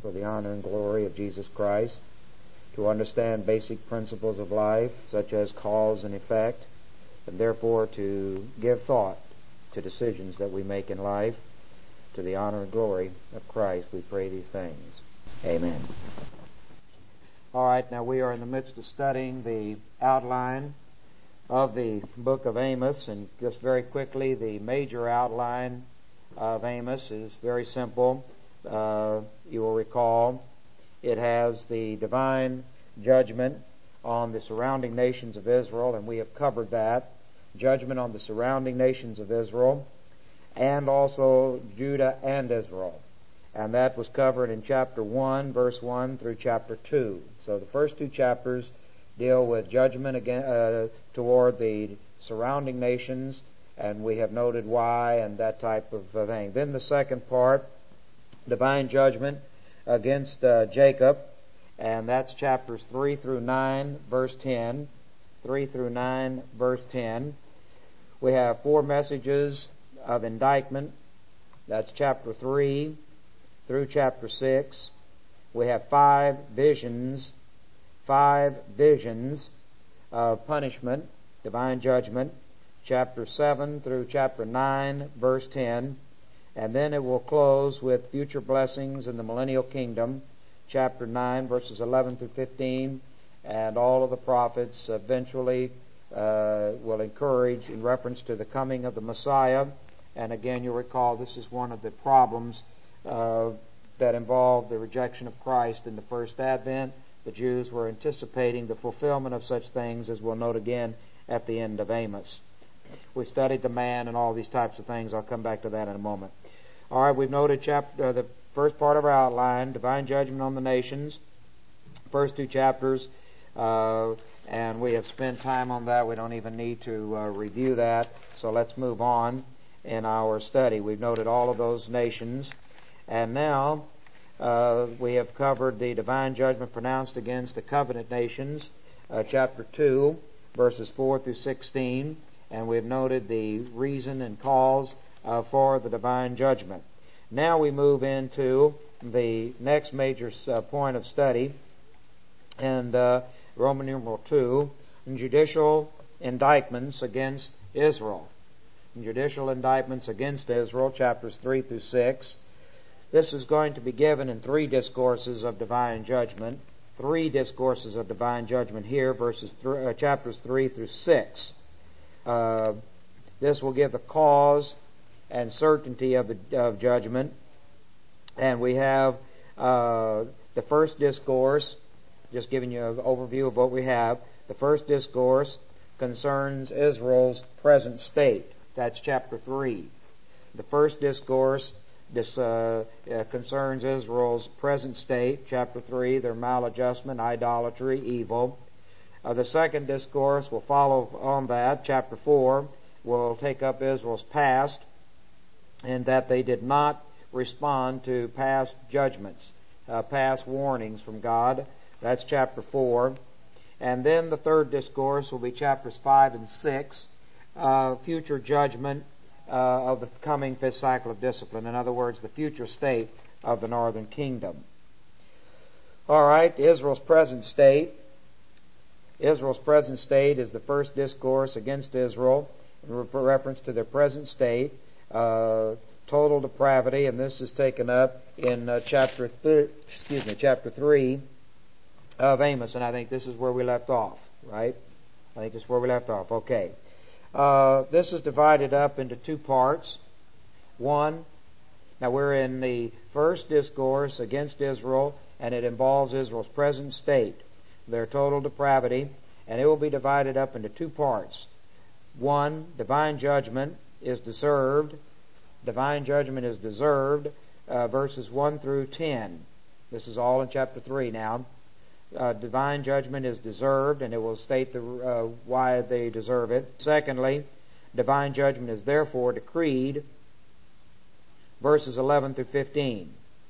for the honor and glory of Jesus Christ, to understand basic principles of life, such as cause and effect, and therefore to give thought to decisions that we make in life, to the honor and glory of Christ. We pray these things. Amen. All right, now we are in the midst of studying the outline of the book of Amos, and just very quickly, the major outline of Amos is very simple. You will recall it has the divine judgment on the surrounding nations of Israel, and we have covered that. Judgment on the surrounding nations of Israel, and also Judah and Israel. And that was covered in chapter 1, verse 1 through chapter 2. So the first two chapters deal with judgment toward the surrounding nations, and we have noted why and that type of thing. Then the second part, divine judgment against Jacob, and that's chapters 3 through 9, verse 10. 3 through 9, verse 10. We have 4 messages of indictment. That's chapter 3 through chapter 6. We have 5 visions of punishment, divine judgment, chapter 7 through chapter 9, verse 10. And then it will close with future blessings in the millennial kingdom, chapter 9, verses 11 through 15. And all of the prophets eventually will encourage in reference to the coming of the Messiah. And again, you'll recall this is one of the problems that involved the rejection of Christ in the first advent. The Jews were anticipating the fulfillment of such things, as we'll note again at the end of Amos. We studied the man and all these types of things. I'll come back to that in a moment. All right, we've noted the first part of our outline, divine judgment on the nations, first 2 chapters, and we have spent time on that. We don't even need to review that, so let's move on in our study. We've noted all of those nations, and now we have covered the divine judgment pronounced against the covenant nations, chapter 2, verses 4 through 16, and we've noted the reason and cause for the divine judgment. Now we move into the next major point of study, and Roman numeral 2, judicial indictments against Israel. Judicial indictments against Israel, chapters 3 through 6. This is going to be given in 3 discourses of divine judgment. 3 discourses of divine judgment here, chapters 3 through 6. This will give the cause and certainty of judgment. And we have the first discourse, just giving you an overview of what we have. The first discourse concerns Israel's present state. That's chapter 3. The first discourse concerns Israel's present state, chapter 3, their maladjustment, idolatry, evil. The second discourse will follow on that. Chapter 4 will take up Israel's past, and that they did not respond to past judgments, past warnings from God. That's chapter 4. And then the third discourse will be chapters 5 and 6, future judgment of the coming 5th cycle of discipline. In other words, the future state of the northern kingdom. All right, Israel's present state. Israel's present state is the first discourse against Israel in reference to their present state, total depravity, and this is taken up in chapter 3 of Amos, and I think this is where we left off, right? I think this is where we left off. Okay. This is divided up into 2 parts. One, now we're in the first discourse against Israel, and it involves Israel's present state, their total depravity, and it will be divided up into 2 parts. 1, divine judgment is deserved. Divine judgment is deserved, verses 1 through 10. This is all in chapter 3 now. Divine judgment is deserved, and it will state why they deserve it. Secondly, divine judgment is therefore decreed, verses 11 through 15.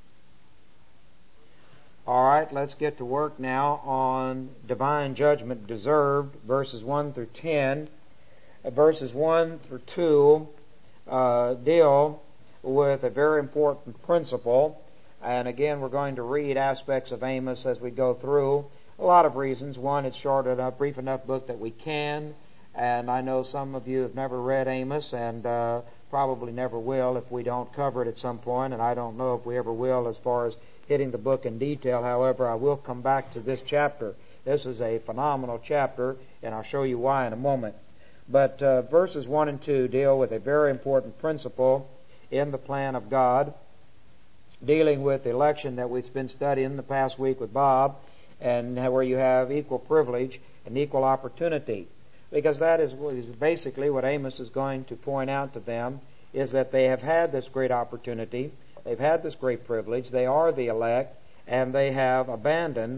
All right, let's get to work now on divine judgment deserved, verses 1 through 10. Verses 1 through 2 deal with a very important principle And again, we're going to read aspects of Amos as we go through. A lot of reasons. One, it's short enough, brief enough book that we can. And I know some of you have never read Amos and probably never will if we don't cover it at some point. And I don't know if we ever will as far as hitting the book in detail. However, I will come back to this chapter. This is a phenomenal chapter, and I'll show you why in a moment. But verses 1 and 2 deal with a very important principle in the plan of God, dealing with election that we've been studying the past week with Bob, and where you have equal privilege and equal opportunity. Because that is basically what Amos is going to point out to them, is that they have had this great opportunity, they've had this great privilege, they are the elect, and they have abandoned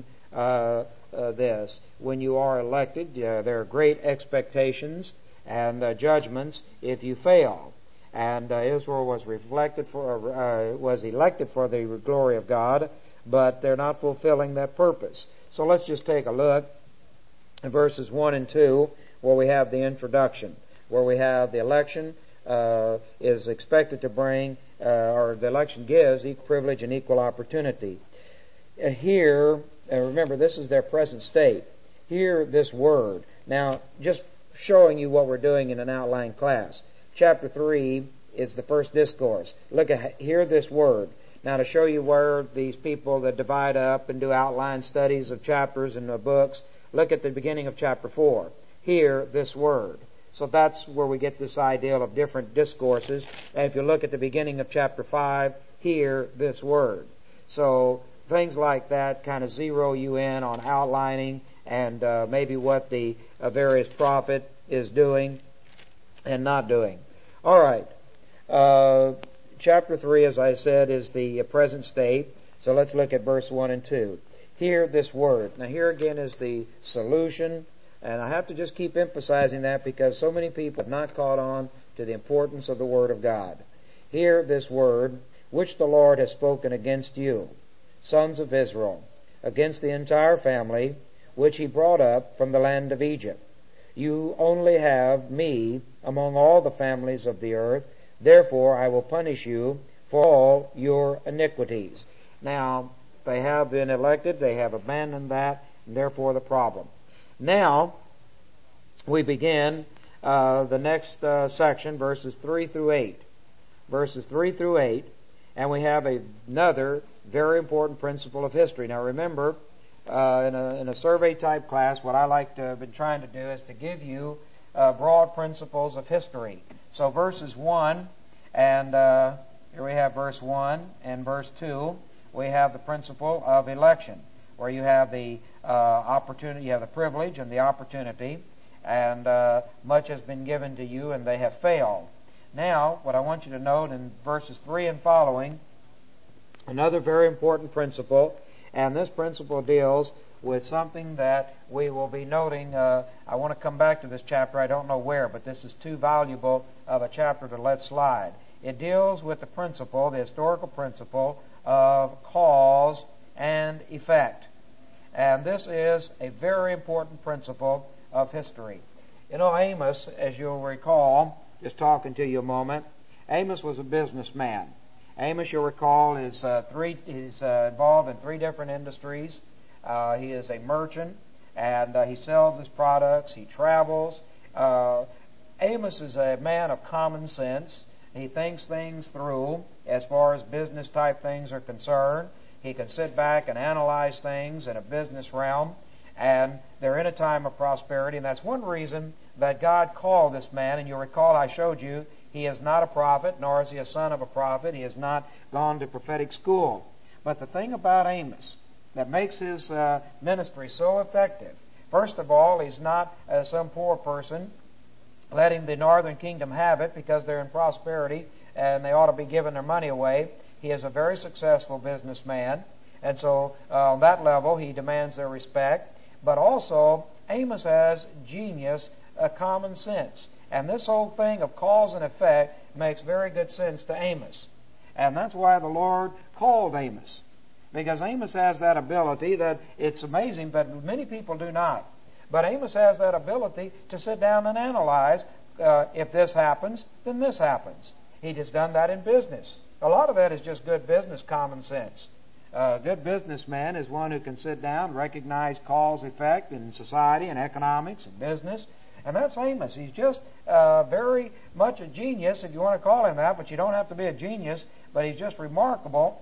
this. When you are elected, there are great expectations and judgments if you fail. And Israel was elected for the glory of God, but they're not fulfilling that purpose. So let's just take a look at verses 1 and 2, where we have the introduction, where we have the election is expected to bring, or the election gives equal privilege and equal opportunity. Here, remember, this is their present state. Hear this word. Now, just showing you what we're doing in an outline class. Chapter 3 is the first discourse. Hear this word. Now, to show you where these people that divide up and do outline studies of chapters and books, look at the beginning of chapter 4. Hear this word. So that's where we get this idea of different discourses. And if you look at the beginning of chapter 5, hear this word. So things like that kind of zero you in on outlining and maybe what the various prophet is doing and not doing. All right. Chapter 3, as I said, is the present state. So let's look at verse 1 and 2. Hear this word. Now here again is the solution. And I have to just keep emphasizing that because so many people have not caught on to the importance of the Word of God. Hear this word, which the Lord has spoken against you, sons of Israel, against the entire family, which He brought up from the land of Egypt. You only have me among all the families of the earth. Therefore I will punish you for all your iniquities. Now, they have been elected, they have abandoned that, and therefore the problem. Now, we begin the next section, verses 3 through 8. Verses 3 through 8, and we have another very important principle of history. Now remember, in a survey-type class, what I been trying to do is to give you broad principles of history. So verses 1, and here we have verse 1 and verse 2, we have the principle of election, where you have the opportunity, you have the privilege and the opportunity, and much has been given to you, and they have failed. Now, what I want you to note in verses 3 and following, another very important principle, and this principle deals with something that we will be noting. I want to come back to this chapter. I don't know where, but this is too valuable of a chapter to let slide. It deals with the principle, the historical principle of cause and effect. And this is a very important principle of history. You know, Amos, as you'll recall, just talking to you a moment, Amos was a businessman. Amos, you'll recall, is involved in 3 different industries. He is a merchant, and he sells his products. He travels. Amos is a man of common sense. He thinks things through as far as business-type things are concerned. He can sit back and analyze things in a business realm, and they're in a time of prosperity, and that's one reason that God called this man. And you'll recall I showed you he is not a prophet, nor is he a son of a prophet. He has not gone to prophetic school. But the thing about Amos that makes his ministry so effective, first of all, he's not some poor person letting the northern kingdom have it because they're in prosperity and they ought to be giving their money away. He is a very successful businessman, and so on that level he demands their respect. But also, Amos has genius, common sense. And this whole thing of cause and effect makes very good sense to Amos. And that's why the Lord called Amos. Because Amos has that ability that it's amazing, but many people do not. But Amos has that ability to sit down and analyze, if this happens, then this happens. He has done that in business. A lot of that is just good business common sense. A good businessman is one who can sit down, recognize cause, effect in society and economics and business. And that's Amos. He's just very much a genius, if you want to call him that, but you don't have to be a genius. But he's just remarkable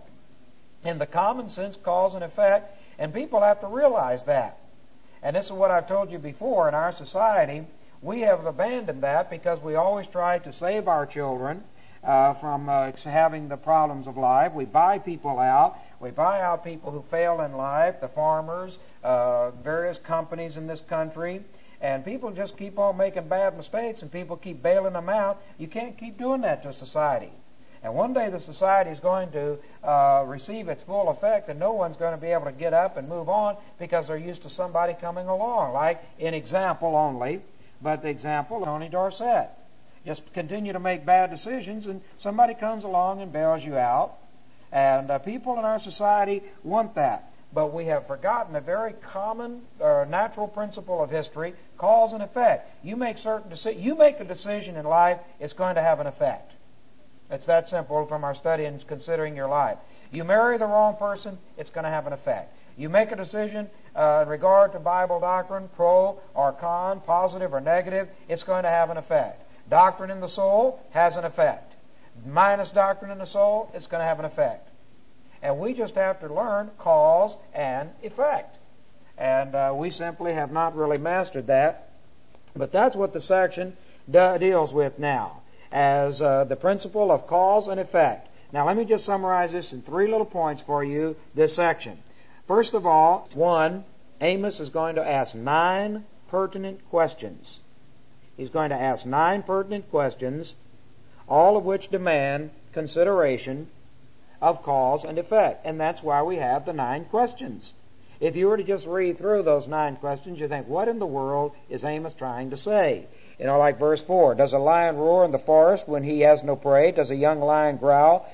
in the common sense cause and effect, and people have to realize that. And this is what I've told you before. In our society, we have abandoned that because we always try to save our children from having the problems of life. We buy people out. We buy out people who fail in life, the farmers, various companies in this country. And people just keep on making bad mistakes, and people keep bailing them out. You can't keep doing that to society. And one day the society is going to receive its full effect, and no one's going to be able to get up and move on because they're used to somebody coming along, like in example only, but the example of Tony Dorsett. Just continue to make bad decisions, and somebody comes along and bails you out. And people in our society want that. But we have forgotten a very common natural principle of history, cause and effect. You make you make a decision in life, it's going to have an effect. It's that simple from our study and considering your life. You marry the wrong person, it's going to have an effect. You make a decision in regard to Bible doctrine, pro or con, positive or negative, it's going to have an effect. Doctrine in the soul has an effect. Minus doctrine in the soul, it's going to have an effect. And we just have to learn cause and effect. And we simply have not really mastered that. But that's what the section deals with now, as the principle of cause and effect. Now let me just summarize this in 3 little points for you, this section. First of all, 1, Amos is going to ask 9 pertinent questions. He's going to ask 9 pertinent questions, all of which demand consideration of cause and effect. And that's why we have the 9 questions. If you were to just read through those 9 questions, you think, what in the world is Amos trying to say? You know, like verse 4, does a lion roar in the forest when he has no prey? Does a young lion growl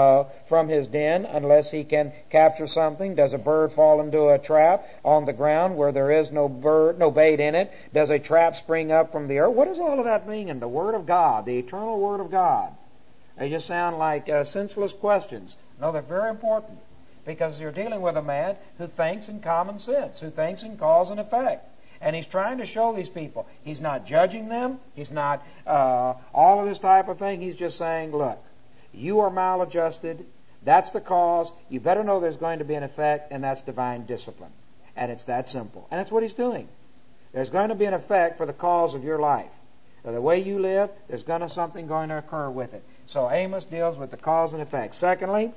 from his den unless he can capture something? Does a bird fall into a trap on the ground where there is no bait in it? Does a trap spring up from the earth? What does all of that mean in the Word of God, the eternal Word of God? They just sound like senseless questions. No, they're very important, because you're dealing with a man who thinks in common sense, who thinks in cause and effect. And he's trying to show these people. He's not judging them. He's not all of this type of thing. He's just saying, look, you are maladjusted. That's the cause. You better know there's going to be an effect, and that's divine discipline. And it's that simple. And that's what he's doing. There's going to be an effect for the cause of your life. The way you live, there's something going to occur with it. So Amos deals with the cause and effect. Secondly,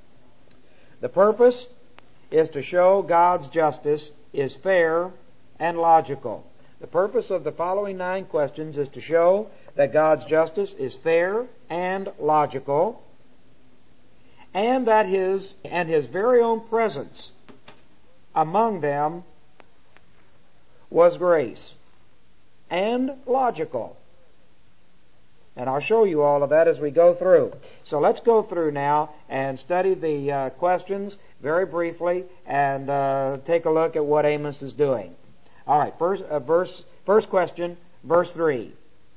the purpose is to show God's justice is fair and logical. The purpose of the following 9 questions is to show that God's justice is fair and logical, and that his very own presence among them was grace and logical. And I'll show you all of that as we go through. So let's go through now and study the questions very briefly and take a look at what Amos is doing. All right, first question, verse 3.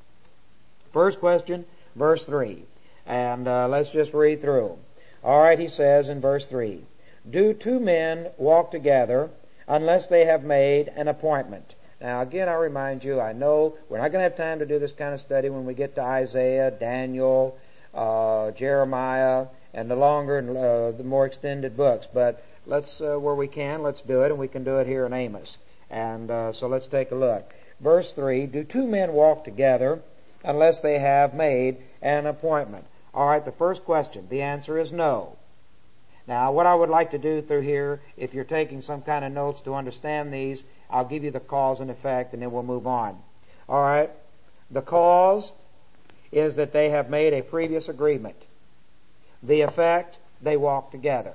First question, verse 3. And let's just read through. All right, he says in verse 3, do 2 men walk together unless they have made an appointment? Now, again, I remind you, I know we're not going to have time to do this kind of study when we get to Isaiah, Daniel, Jeremiah, and the longer and the more extended books. But let's, where we can, let's do it, and we can do it here in Amos. And so let's take a look. Verse 3, do 2 men walk together unless they have made an appointment? All right, the first question, the answer is no. Now, what I would like to do through here, if you're taking some kind of notes to understand these, I'll give you the cause and effect, and then we'll move on. All right? The cause is that they have made a previous agreement. The effect, they walk together.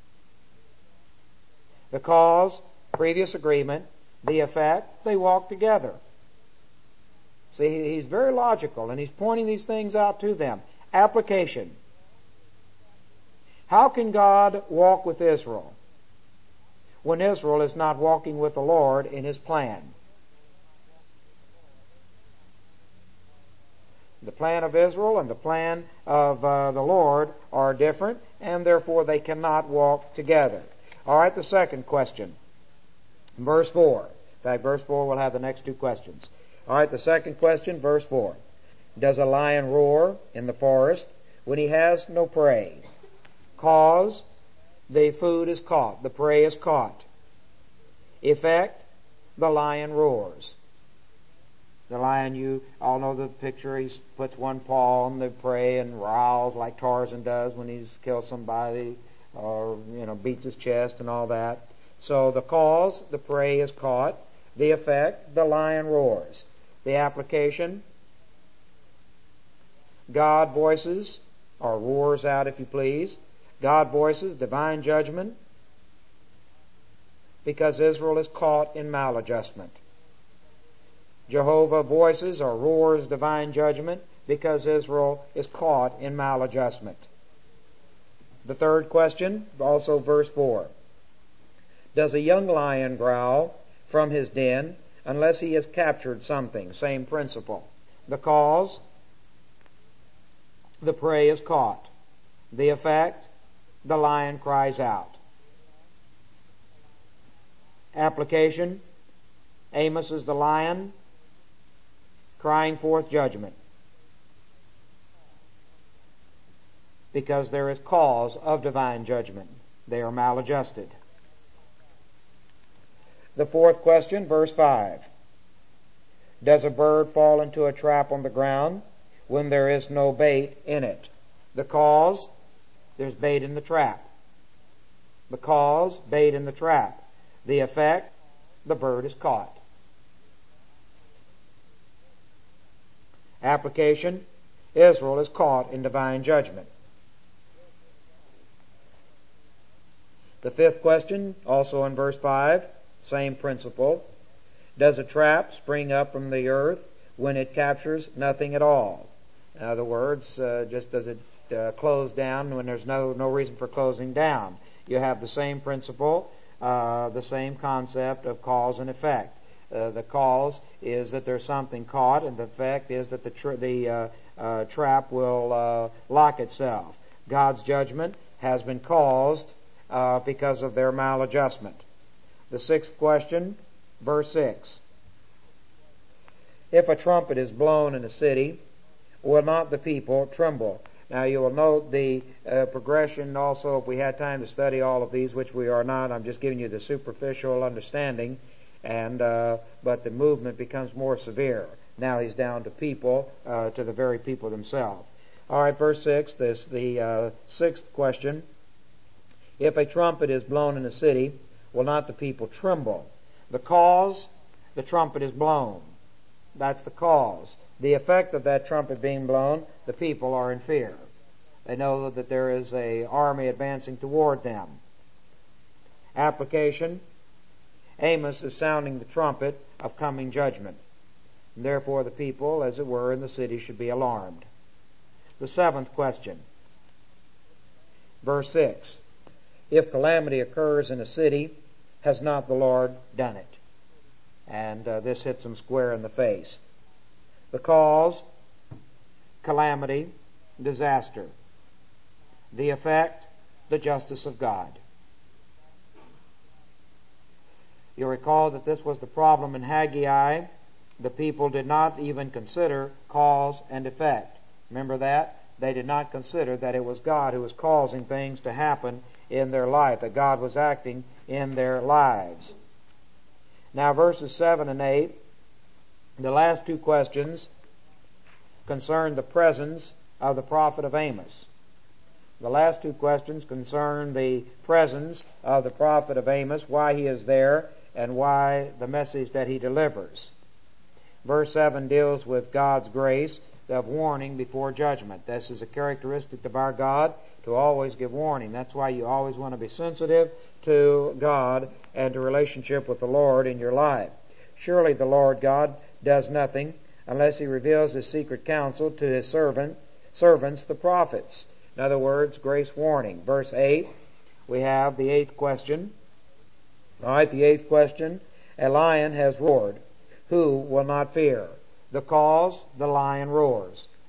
The cause, previous agreement. The effect, they walk together. See, he's very logical, and he's pointing these things out to them. Application. How can God walk with Israel when Israel is not walking with the Lord in His plan? The plan of Israel and the plan of the Lord are different, and therefore they cannot walk together. All right, the second question. Verse 4. In fact, verse 4 will have the next two questions. All right, the second question, verse 4. Does a lion roar in the forest when he has no prey? Cause, the food is caught, the prey is caught. Effect, the lion roars. The lion, you all know the picture. He puts one paw on the prey and growls like Tarzan does when he's killed somebody, or beats his chest and all that. So the cause, the prey is caught. The effect, the lion roars. The application, God voices, or roars out if you please. God voices divine judgment because Israel is caught in maladjustment. Jehovah voices or roars divine judgment because Israel is caught in maladjustment. The third question, also verse 4. Does a young lion growl from his den unless he has captured something? Same principle. The cause, the prey is caught. The effect, the lion cries out. Application, Amos is the lion crying forth judgment because there is cause of divine judgment. They are maladjusted. The fourth question, verse 5. Does a bird fall into a trap on the ground when there is no bait in it? The cause, there's bait in the trap. The cause, bait in the trap. The effect, the bird is caught. Application, Israel is caught in divine judgment. The fifth question, also in verse 5, same principle. Does a trap spring up from the earth when it captures nothing at all? In other words, just does it close down when there's no reason for closing down? You have the same principle, the same concept of cause and effect. The cause is that there's something caught, and the effect is that the trap will lock itself. God's judgment has been caused because of their maladjustment. The sixth question, verse 6. If a trumpet is blown in a city, will not the people tremble? Now you will note the progression also, if we had time to study all of these, which we are not. I'm just giving you the superficial understanding. But the movement becomes more severe. Now he's down to people, to the very people themselves. All right, verse 6, the sixth question. If a trumpet is blown in a city, will not the people tremble? The cause, the trumpet is blown. That's the cause. The effect of that trumpet being blown, the people are in fear. They know that there is an army advancing toward them. Application, Amos is sounding the trumpet of coming judgment. And therefore the people, as it were, in the city should be alarmed. The seventh question, verse 6. If calamity occurs in a city, has not the Lord done it? And this hits them square in the face. The cause, calamity, disaster. The effect, the justice of God. You'll recall that this was the problem in Haggai. The people did not even consider cause and effect. Remember that? They did not consider that it was God who was causing things to happen in their life, that God was acting in their lives. Now verses 7 and 8, the last two questions concern the presence of the prophet of Amos. The last two questions concern the presence of the prophet of Amos, why he is there, and why the message that he delivers. Verse 7 deals with God's grace of warning before judgment. This is a characteristic of our God, to always give warning. That's why you always want to be sensitive to God and to relationship with the Lord in your life. Surely the Lord God does nothing unless he reveals his secret counsel to his servants, the prophets. In other words, grace warning. Verse 8, we have the eighth question. All right, the eighth question. A lion has roared. Who will not fear? The cause, the lion roars.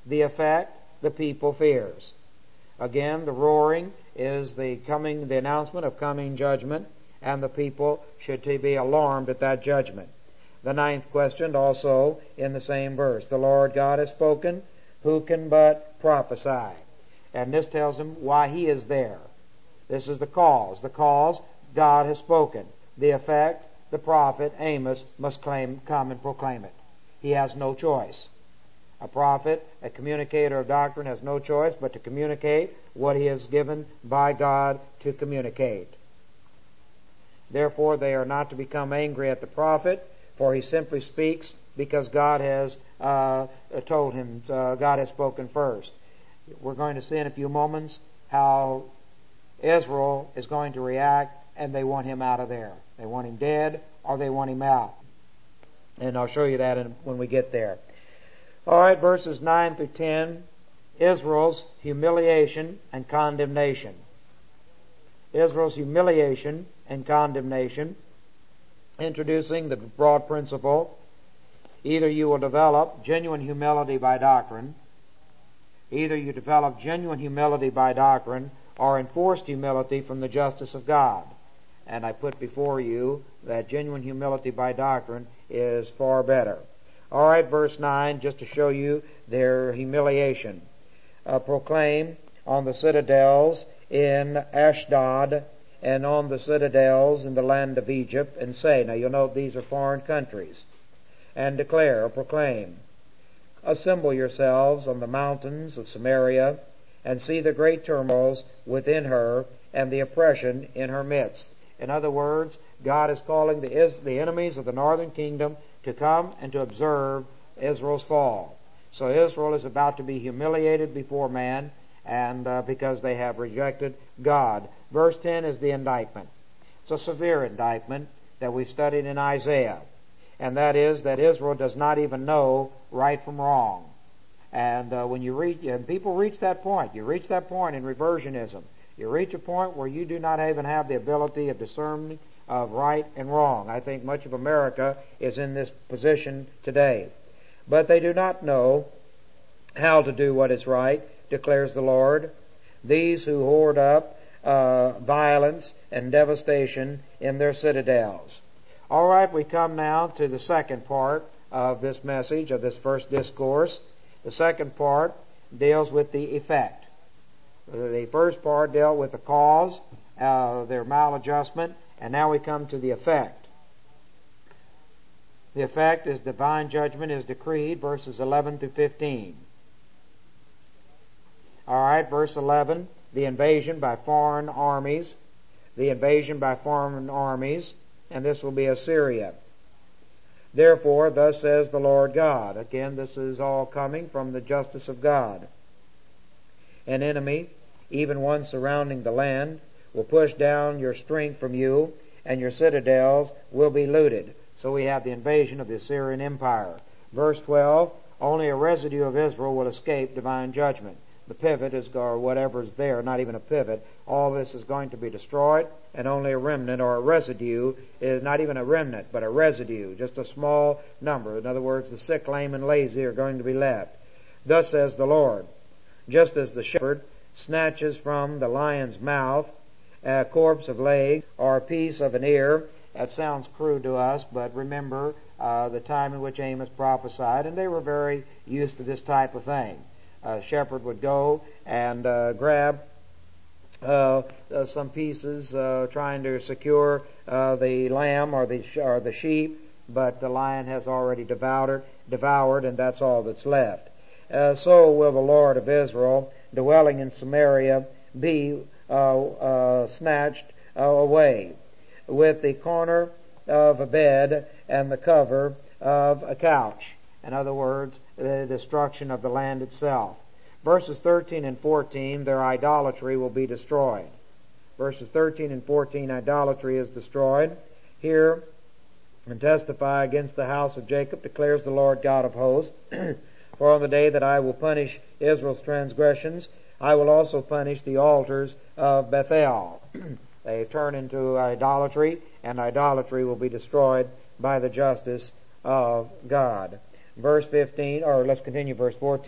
The effect, the people fears. Again, the roaring is the announcement of coming judgment, and the people should be alarmed at that judgment. The 9th question also in the same verse. The Lord God has spoken, who can but prophesy? And this tells him why he is there. This is the cause. The cause, God has spoken. The effect, the prophet Amos must come and proclaim it. He has no choice. A prophet, a communicator of doctrine, has no choice but to communicate what he is given by God to communicate. Therefore, they are not to become angry at the prophet, for he simply speaks because God has told him, God has spoken first. We're going to see in a few moments how Israel is going to react, and they want him out of there. They want him dead, or they want him out. And I'll show you that when we get there. All right, verses 9 through 10, Israel's humiliation and condemnation. Israel's humiliation and condemnation, introducing the broad principle: either you will develop genuine humility by doctrine, or enforced humility from the justice of God. And I put before you that genuine humility by doctrine is far better. All right, verse 9, just to show you their humiliation. Proclaim on the citadels in Ashdod and on the citadels in the land of Egypt, and say, now you'll note these are foreign countries, and declare or proclaim, assemble yourselves on the mountains of Samaria, and see the great turmoils within her, and the oppression in her midst. In other words, God is calling the enemies of the northern kingdom to come and to observe Israel's fall. So Israel is about to be humiliated before man, and because they have rejected God. Verse 10 is the indictment. It's a severe indictment that we studied in Isaiah, and that is that Israel does not even know right from wrong. And when people reach that point, you reach that point in reversionism. You reach a point where you do not even have the ability of discerning of right and wrong. I think much of America is in this position today. But they do not know how to do what is right, declares the Lord. These who hoard up violence and devastation in their citadels. All right, we come now to the second part of this message, of this first discourse. The second part deals with the effect. The first part dealt with the cause, their maladjustment, and now we come to the effect. The effect is divine judgment is decreed, verses 11 through 15. All right, verse 11, the invasion by foreign armies. The invasion by foreign armies, and this will be Assyria. Therefore, thus says the Lord God. Again, this is all coming from the justice of God. An enemy, even one surrounding the land, will push down your strength from you, and your citadels will be looted. So we have the invasion of the Assyrian Empire. Verse 12, only a residue of Israel will escape divine judgment. The pivot is, or whatever is there, not even a pivot, all this is going to be destroyed, and only a remnant or a residue is not even a remnant, but a residue, just a small number. In other words, the sick, lame, and lazy are going to be left. Thus says the Lord, just as the shepherd snatches from the lion's mouth a corpse of leg or a piece of an ear. That sounds crude to us, but remember the time in which Amos prophesied, and they were very used to this type of thing. A shepherd would go and grab some pieces, trying to secure the lamb or the sheep, but the lion has already devoured, and that's all that's left. So will the Lord of Israel, dwelling in Samaria, be snatched away, with the corner of a bed and the cover of a couch. In other words, the destruction of the land itself. Verses 13 and 14, their idolatry will be destroyed. Verses 13 and 14, idolatry is destroyed. Hear and testify against the house of Jacob, declares the Lord God of hosts. For on the day that I will punish Israel's transgressions, I will also punish the altars of Bethel. They turn into idolatry, and idolatry will be destroyed by the justice of God. Verse 15, or let's continue verse 14.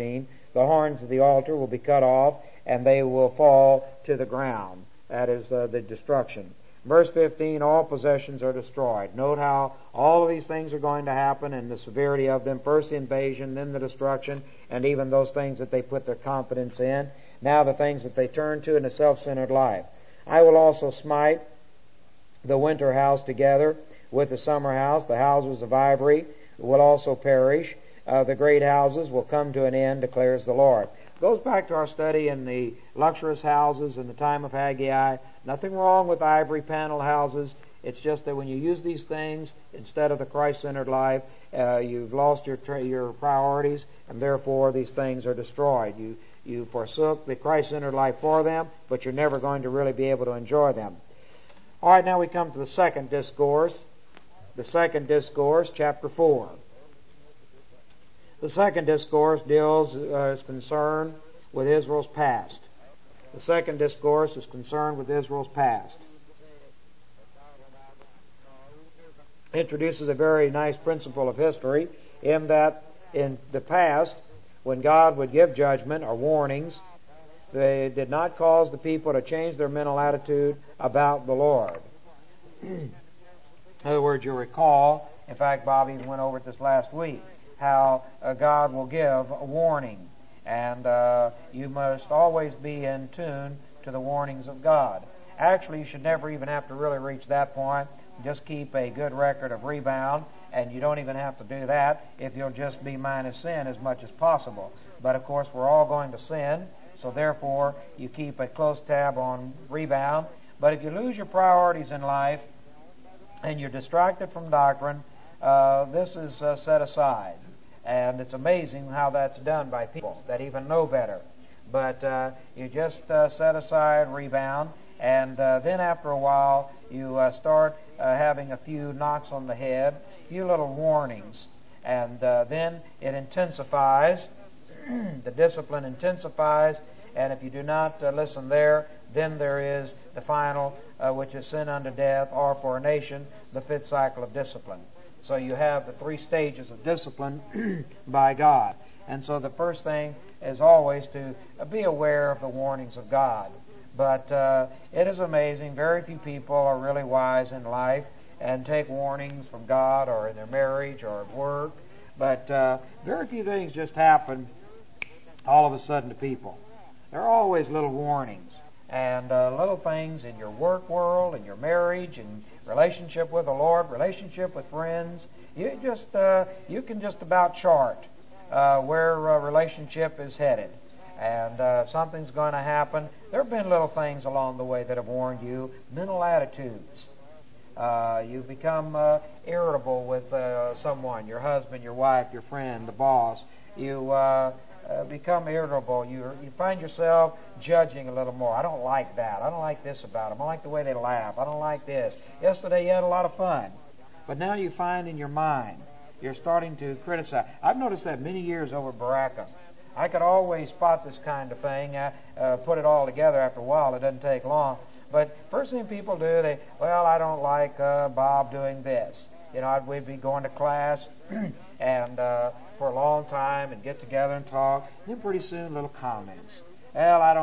the horns of the altar will be cut off, and they will fall to the ground. That is the destruction. Verse 15, all possessions are destroyed. Note how all of these things are going to happen and the severity of them. First the invasion, then the destruction, and even those things that they put their confidence in. Now the things that they turn to in a self-centered life. I will also smite the winter house together with the summer house. The houses of ivory will also perish. The great houses will come to an end, declares the Lord. Goes back to our study in the luxurious houses in the time of Haggai. Nothing wrong with ivory panel houses. It's just that when you use these things instead of the Christ-centered life, you've lost your priorities, and therefore these things are destroyed. You forsook the Christ-centered life for them, but you're never going to really be able to enjoy them. All right, now we come to the second discourse. The second discourse, chapter 4. The second discourse is concerned with Israel's past. The second discourse is concerned with Israel's past. Introduces a very nice principle of history in that in the past, when God would give judgment or warnings, they did not cause the people to change their mental attitude about the Lord. In other words, you recall, in fact, Bob even went over it this last week, how God will give a warning. And you must always be in tune to the warnings of God. Actually, you should never even have to really reach that point. Just keep a good record of rebound, and you don't even have to do that if you'll just be minus sin as much as possible. But of course, we're all going to sin, so therefore you keep a close tab on rebound. But if you lose your priorities in life and you're distracted from doctrine, this is set aside. And it's amazing how that's done by people that even know better. But you just set aside, rebound, and then after a while you start having a few knocks on the head, a few little warnings, and then it intensifies. The discipline intensifies, and if you do not listen there, then there is the final, which is sin unto death, or for a nation, the fifth cycle of discipline. So you have the three stages of discipline by God. And so the first thing is always to be aware of the warnings of God. But it is amazing. Very few people are really wise in life and take warnings from God or in their marriage or at work. But very few things just happen all of a sudden to people. There are always little warnings and little things in your work world, in your marriage, and relationship with the Lord, relationship with friends. You can just about chart where a relationship is headed. And if something's going to happen, there have been little things along the way that have warned you. Mental attitudes. You become irritable with someone, your husband, your wife, your friend, the boss. You become irritable. You find yourself judging a little more. I don't like that. I don't like this about them. I don't like the way they laugh. I don't like this. Yesterday you had a lot of fun. But now you find in your mind, you're starting to criticize. I've noticed that many years over at Baraka. I could always spot this kind of thing, put it all together after a while. It doesn't take long. But first thing people do, I don't like Bob doing this. We'd be going to class and for a long time and get together and talk. And then pretty soon, little comments. Well, I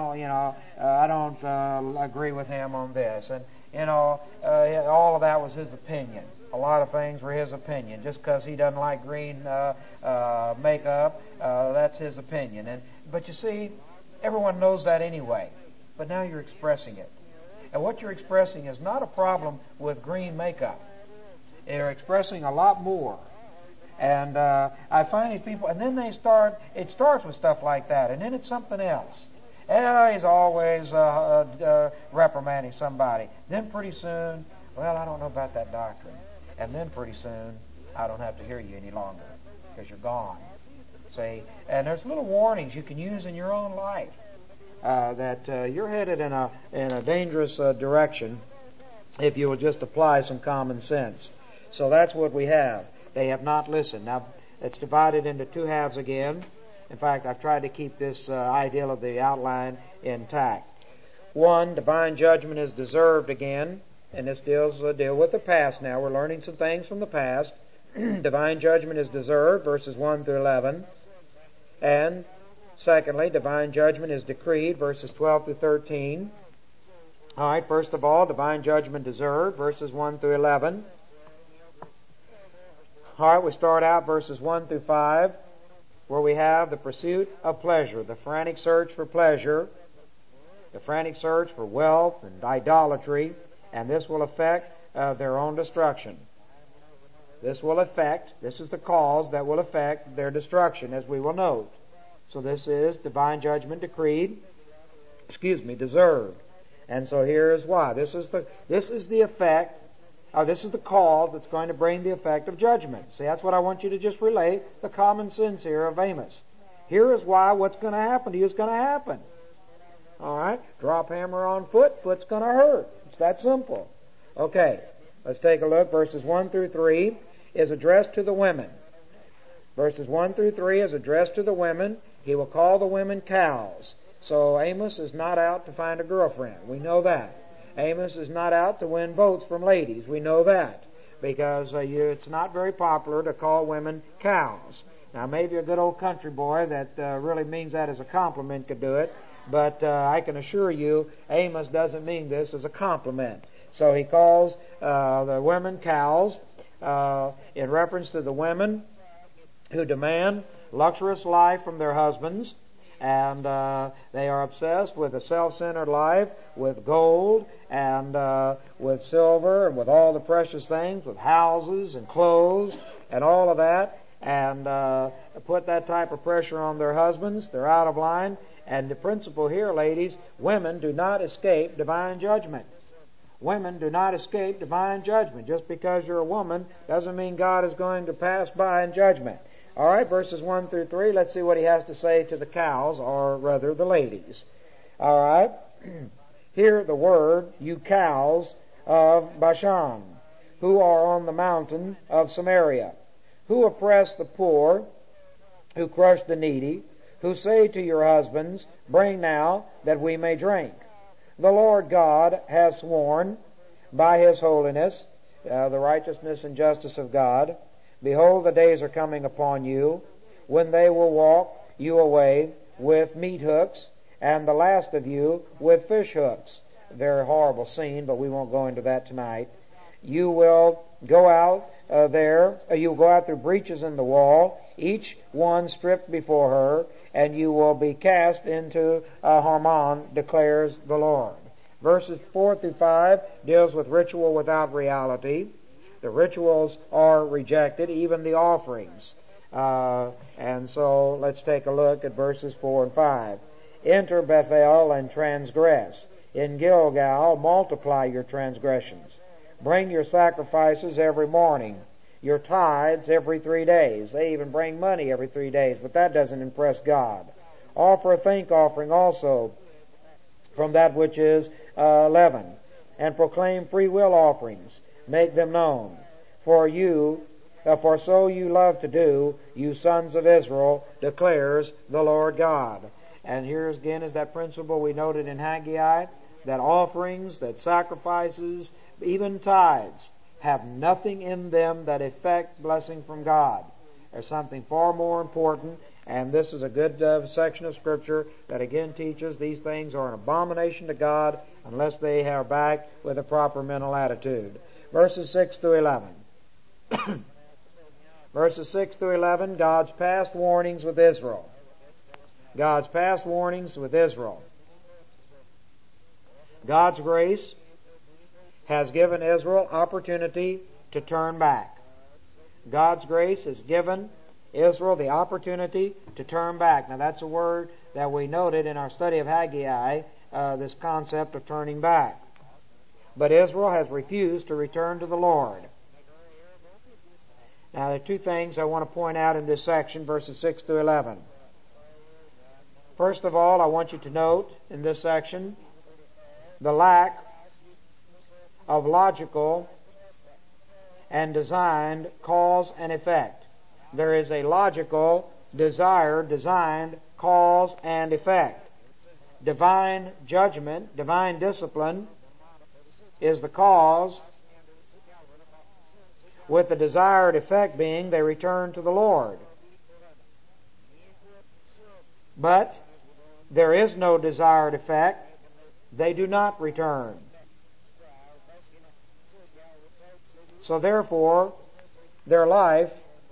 don't agree with him on this. And, all of that was his opinion. A lot of things were his opinion. Just because he doesn't like green makeup, that's his opinion. But you see, everyone knows that anyway. But now you're expressing it. And what you're expressing is not a problem with green makeup. They're expressing a lot more. And I find these people, and then it starts with stuff like that, and then it's something else. And he's always reprimanding somebody. Then pretty soon, I don't know about that doctrine. And then pretty soon, I don't have to hear you any longer because you're gone. See? And there's little warnings you can use in your own life that you're headed in a dangerous direction if you will just apply some common sense. So that's what we have. They have not listened. Now, it's divided into two halves again. In fact, I've tried to keep this ideal of the outline intact. One, divine judgment is deserved again. And this deal with the past now. We're learning some things from the past. Divine judgment is deserved, verses 1 through 11. And Secondly, divine judgment is decreed, verses 12 through 13. All right, first of all, divine judgment deserved, verses 1 through 11. All right, we start out verses 1 through 5, where we have the pursuit of pleasure, the frantic search for pleasure, the frantic search for wealth and idolatry, and this will affect their own destruction. This is the cause that will affect their destruction, as we will note. So this is divine judgment decreed, deserved. And so here is why. This is the effect, this is the cause that's going to bring the effect of judgment. See, that's what I want you to just relate, the common sense here of Amos. Here is why what's going to happen to you is going to happen. All right? Drop hammer on foot, foot's going to hurt. It's that simple. Okay, let's take a look. Verses 1 through 3 is addressed to the women. Verses 1 through 3 is addressed to the women. He will call the women cows. So Amos is not out to find a girlfriend. We know that. Amos is not out to win votes from ladies. We know that. Because it's not very popular to call women cows. Now maybe a good old country boy that really means that as a compliment could do it. But I can assure you Amos doesn't mean this as a compliment. So he calls the women cows in reference to the women who demand luxurious life from their husbands, and they are obsessed with a self-centered life, with gold and with silver and with all the precious things, with houses and clothes and all of that, and put that type of pressure on their husbands. They're out of line. And the principle here, ladies, women do not escape divine judgment. Women do not escape divine judgment. Just because you're a woman doesn't mean God is going to pass by in judgment. All right, verses 1 through 3, let's see what he has to say to the cows, or rather the ladies. All right, hear the word, you cows of Bashan, who are on the mountain of Samaria, who oppress the poor, who crush the needy, who say to your husbands, bring now that we may drink. The Lord God has sworn by His holiness, the righteousness and justice of God, behold, the days are coming upon you when they will walk you away with meat hooks, and the last of you with fish hooks. Very horrible scene, but we won't go into that tonight. You will go out you will go out through breaches in the wall, each one stripped before her, and you will be cast into Harmon, declares the Lord. Verses 4 through 5 deals with ritual without reality. The rituals are rejected, even the offerings. And so let's take a look at verses 4 and 5. Enter Bethel and transgress. In Gilgal multiply your transgressions. Bring your sacrifices every morning, your tithes every 3 days. They even bring money every 3 days, but that doesn't impress God. Offer a thank offering also from that which is leaven, and proclaim free will offerings. Make them known. For so you love to do, you sons of Israel, declares the Lord God. And here again is that principle we noted in Haggai, that offerings, that sacrifices, even tithes, have nothing in them that effect blessing from God. There's something far more important, and this is a good section of Scripture that again teaches these things are an abomination to God unless they are backed with a proper mental attitude. Verses 6 through 11. Verses 6 through 11, God's past warnings with Israel. God's past warnings with Israel. God's grace has given Israel opportunity to turn back. God's grace has given Israel the opportunity to turn back. Now that's a word that we noted in our study of Haggai, this concept of turning back. But Israel has refused to return to the Lord. Now there are two things I want to point out in this section, verses 6 through 11. First of all, I want you to note in this section the lack of logical and designed cause and effect. There is a logical, designed cause and effect. Divine judgment, divine discipline is the cause, with the desired effect being they return to the Lord. but there is no desired effect, they do not return. So therefore, their life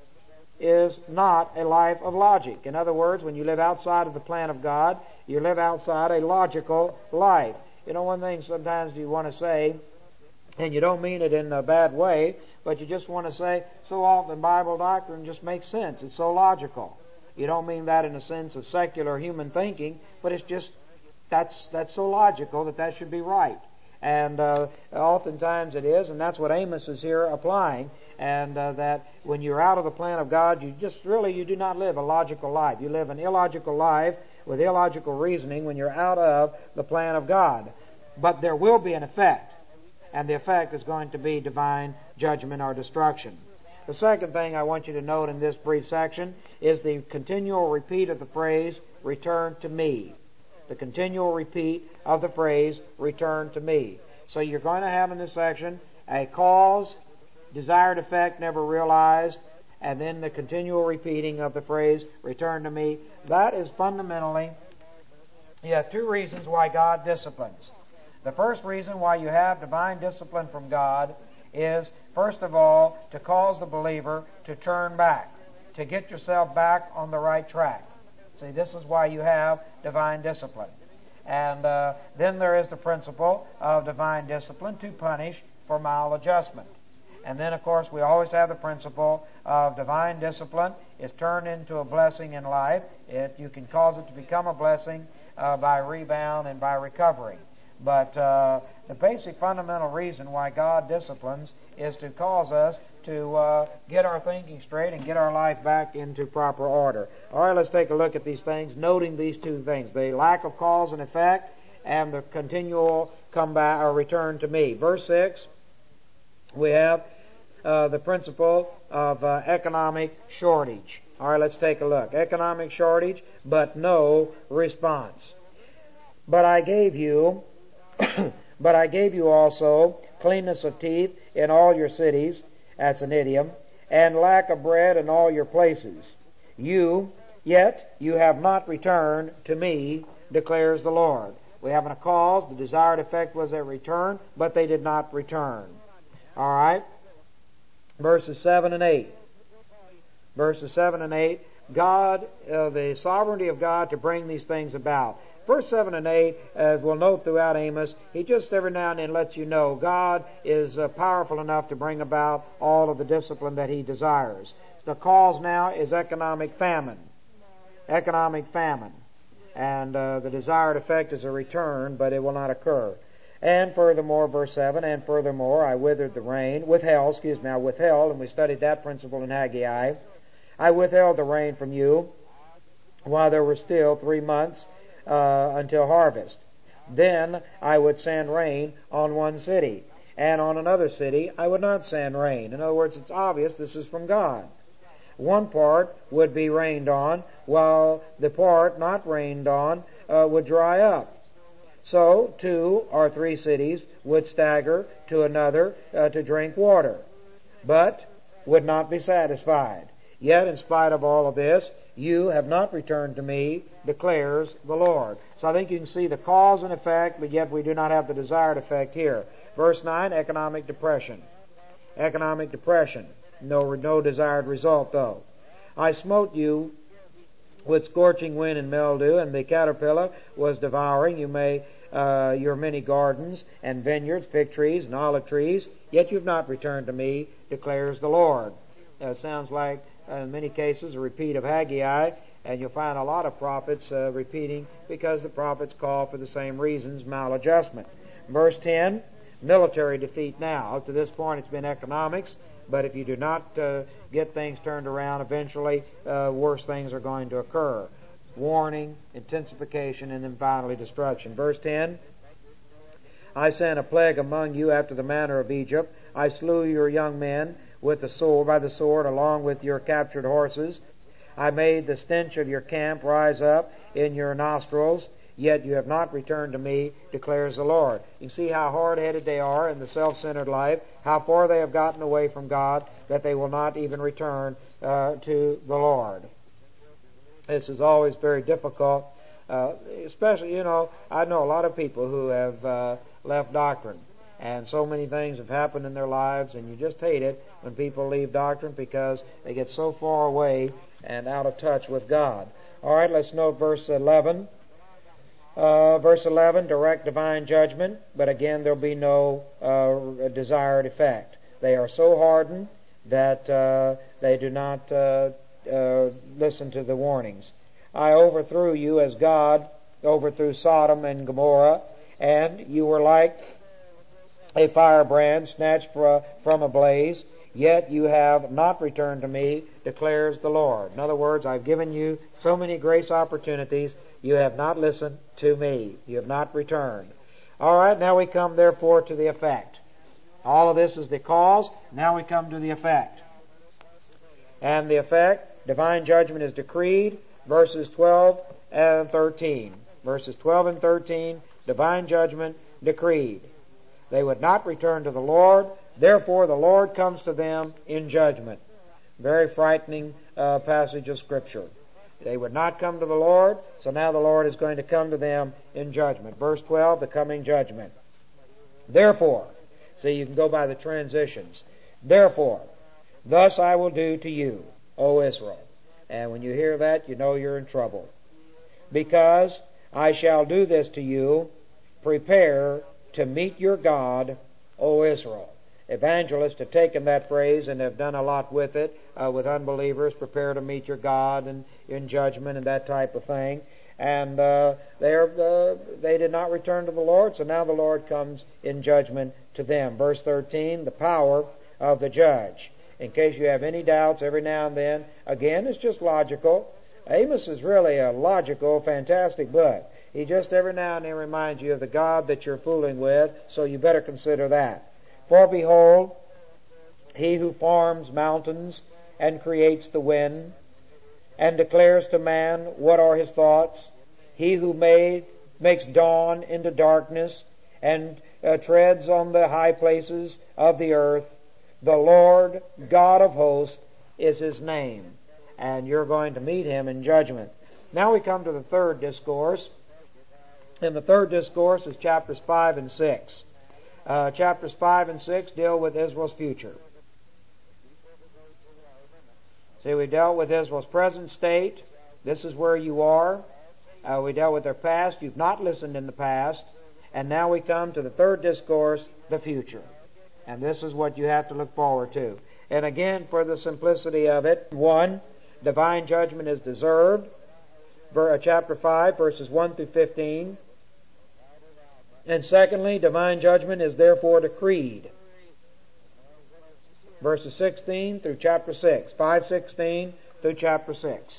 is not a life of logic. In other words, when you live outside of the plan of God, you live outside a logical life. You know, one thing sometimes you want to say, and you don't mean it in a bad way, but you just want to say, so often Bible doctrine just makes sense. It's so logical. You don't mean that in a sense of secular human thinking, but it's just, that's so logical that should be right. And oftentimes it is, and that's what Amos is here applying. And that when you're out of the plan of God, you do not live a logical life. You live an illogical life with illogical reasoning when you're out of the plan of God. But there will be an effect, and the effect is going to be divine judgment or destruction. The second thing I want you to note in this brief section is the continual repeat of the phrase, return to me. The continual repeat of the phrase, return to me. So you're going to have in this section a cause, desired effect never realized, and then the continual repeating of the phrase, return to me. That is fundamentally, you have two reasons why God disciplines. The first reason why you have divine discipline from God is, first of all, to cause the believer to turn back, to get yourself back on the right track. See, this is why you have divine discipline. And then there is the principle of divine discipline to punish for maladjustment. And then, of course, we always have the principle of divine discipline is turned into a blessing in life. You can cause it to become a blessing by rebound and by recovery. But the basic fundamental reason why God disciplines is to cause us to get our thinking straight and get our life back into proper order. All right, let's take a look at these things, noting these two things, the lack of cause and effect and the continual comeback or return to me. Verse 6, we have the principle of economic shortage. All right, let's take a look. Economic shortage, but no response. But I gave you also cleanness of teeth in all your cities, that's an idiom, and lack of bread in all your places. Yet you have not returned to me, declares the Lord. We have a cause, the desired effect was a return, but they did not return. All right? Verses 7 and 8. Verses 7 and 8. God, the sovereignty of God to bring these things about. Verse 7 and 8, as we'll note throughout Amos, he just every now and then lets you know God is powerful enough to bring about all of the discipline that he desires. The cause now is economic famine. Economic famine. And the desired effect is a return, but it will not occur. And furthermore, verse 7, and furthermore, I withheld, and we studied that principle in Haggai. I withheld the rain from you while there were still 3 months until harvest. Then I would send rain on one city, and on another city I would not send rain. In other words, it's obvious this is from God. One part would be rained on, while the part not rained on would dry up. So 2 or 3 cities would stagger to another to drink water, but would not be satisfied. Yet in spite of all of this, you have not returned to me, declares the Lord. So I think you can see the cause and effect, but yet we do not have the desired effect here. Verse 9, economic depression. Economic depression. No desired result though. I smote you with scorching wind and mildew, and the caterpillar was devouring your many gardens and vineyards, fig trees and olive trees, yet you have not returned to me, declares the Lord. Sounds like, in many cases, a repeat of Haggai, and you'll find a lot of prophets repeating because the prophets call for the same reasons, maladjustment. Verse 10, military defeat now. Up to this point it's been economics, but if you do not get things turned around, eventually worse things are going to occur. Warning, intensification, and then finally destruction. Verse 10, I sent a plague among you after the manner of Egypt. I slew your young men with the sword, by the sword, along with your captured horses. I made the stench of your camp rise up in your nostrils, yet you have not returned to me, declares the Lord. You see how hard-headed they are in the self-centered life, how far they have gotten away from God, that they will not even return to the Lord. This is always very difficult, especially, I know a lot of people who have left doctrine. And so many things have happened in their lives, and you just hate it when people leave doctrine because they get so far away and out of touch with God. All right, let's note verse 11. Verse 11, direct divine judgment, but again there'll be no desired effect. They are so hardened that they do not listen to the warnings. I overthrew you as God overthrew Sodom and Gomorrah, and you were like a firebrand snatched from a blaze, yet you have not returned to me, declares the Lord. In other words, I've given you so many grace opportunities, you have not listened to me. You have not returned. All right, now we come therefore to the effect. All of this is the cause. Now we come to the effect. And the effect, divine judgment is decreed, verses 12 and 13. Verses 12 and 13, divine judgment decreed. They would not return to the Lord, therefore the Lord comes to them in judgment. Very frightening passage of Scripture. They would not come to the Lord, so now the Lord is going to come to them in judgment. Verse 12, the coming judgment. Therefore, see, you can go by the transitions. Therefore, thus I will do to you, O Israel. And when you hear that, you know you're in trouble. Because I shall do this to you, prepare to meet your God, O Israel. Evangelists have taken that phrase and have done a lot with it, with unbelievers, prepare to meet your God and in judgment and that type of thing. And they did not return to the Lord, so now the Lord comes in judgment to them. Verse 13, the power of the judge. In case you have any doubts every now and then, again, it's just logical. Amos is really a logical, fantastic book. He just every now and then reminds you of the God that you're fooling with, so you better consider that. For behold, he who forms mountains and creates the wind, and declares to man what are his thoughts, he who makes dawn into darkness, and treads on the high places of the earth, the Lord God of hosts is his name. And you're going to meet him in judgment. Now we come to the third discourse. And the third discourse is chapters 5 and 6. Chapters 5 and 6 deal with Israel's future. See, we dealt with Israel's present state. This is where you are. We dealt with their past. You've not listened in the past. And now we come to the third discourse, the future. And this is what you have to look forward to. And again, for the simplicity of it, 1, divine judgment is deserved. Chapter 5, verses 1 through 15. And secondly, divine judgment is therefore decreed. Verses 16 through chapter 6. 5:16 through chapter 6.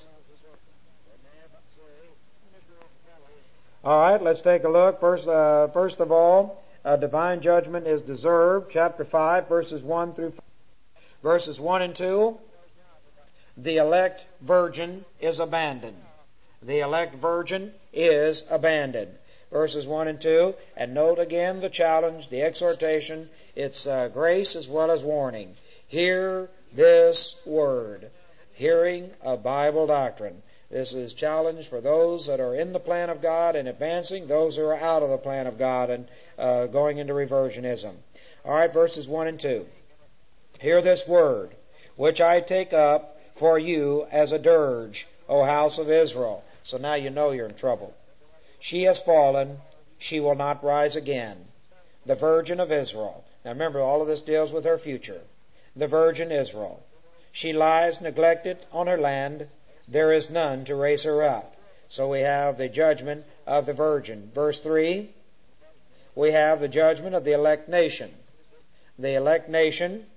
All right, let's take a look. First of all, divine judgment is deserved. Chapter 5, verses 1 through 5. Verses 1 and 2, the elect virgin is abandoned. The elect virgin is abandoned. Verses 1 and 2, and note again the challenge, the exhortation. It's grace as well as warning. Hear this word. Hearing a Bible doctrine. This is challenge for those that are in the plan of God and advancing, those who are out of the plan of God and going into reversionism. All right, verses 1 and 2. Hear this word, which I take up for you as a dirge, O house of Israel. So now you know you're in trouble. She has fallen, she will not rise again. The virgin of Israel. Now remember, all of this deals with her future. The virgin Israel. She lies neglected on her land. There is none to raise her up. So we have the judgment of the virgin. Verse 3, we have the judgment of the elect nation. The elect nation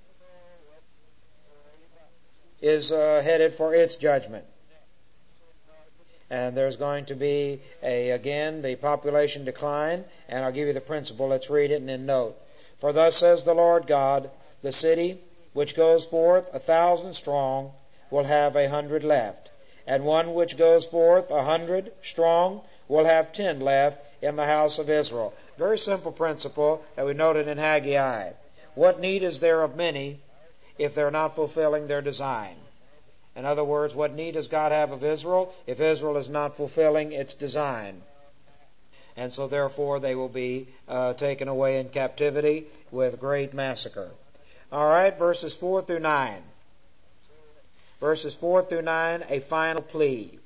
is headed for its judgment. And there's going to be, again, the population decline. And I'll give you the principle. Let's read it and then note. For thus says the Lord God, the city which goes forth 1,000 strong will have 100 left. And one which goes forth 100 strong will have 10 left in the house of Israel. Very simple principle that we noted in Haggai. What need is there of many if they're not fulfilling their design? In other words, what need does God have of Israel if Israel is not fulfilling its design? And so therefore they will be taken away in captivity with great massacre. All right, verses 4 through 9. Verses 4 through 9, a final plea.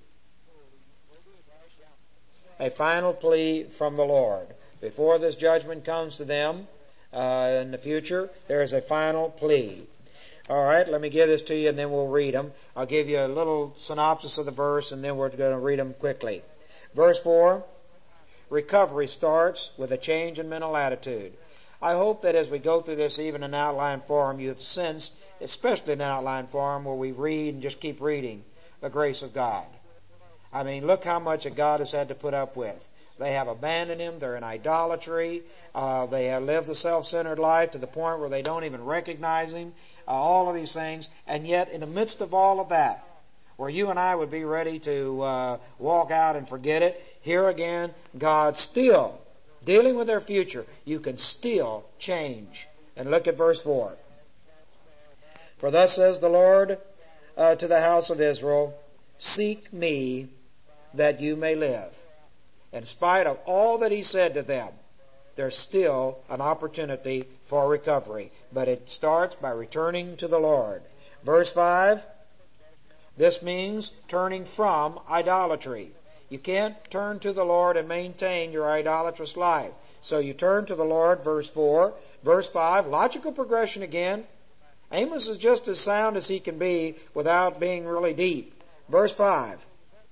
A final plea from the Lord. Before this judgment comes to them in the future, there is a final plea. All right, let me give this to you and then we'll read them. I'll give you a little synopsis of the verse and then we're going to read them quickly. Verse 4, recovery starts with a change in mental attitude. I hope that as we go through this, even in outline form, you've sensed, especially in outline form where we read and just keep reading, the grace of God. I mean, look how much that God has had to put up with. They have abandoned Him. They're in idolatry. They have lived the self-centered life to the point where they don't even recognize Him. All of these things. And yet, in the midst of all of that, where you and I would be ready to walk out and forget it, here again, God still dealing with their future. You can still change. And look at verse 4. For thus says the Lord to the house of Israel, seek me that you may live. In spite of all that He said to them, there's still an opportunity for recovery. But it starts by returning to the Lord. Verse 5, this means turning from idolatry. You can't turn to the Lord and maintain your idolatrous life. So you turn to the Lord, verse 4. Verse 5, logical progression again. Amos is just as sound as he can be without being really deep. Verse 5,